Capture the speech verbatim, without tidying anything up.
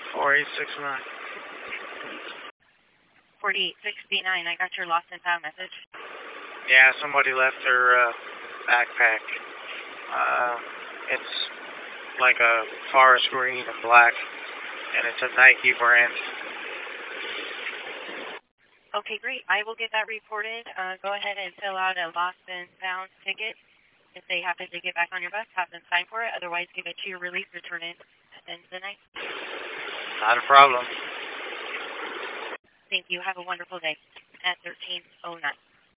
four eight six nine. forty-eight sixty-nine, I got your lost and found message. Yeah, somebody left their uh, backpack. Uh, it's like a forest green and black, and it's a Nike brand. Okay, great. I will get that reported. Uh, go ahead and fill out a lost and found ticket. If they happen to get back on your bus, have them sign for it. Otherwise, give it to your release, return it at the end of the night. Not a problem. Thank you. Have a wonderful day at thirteen oh nine.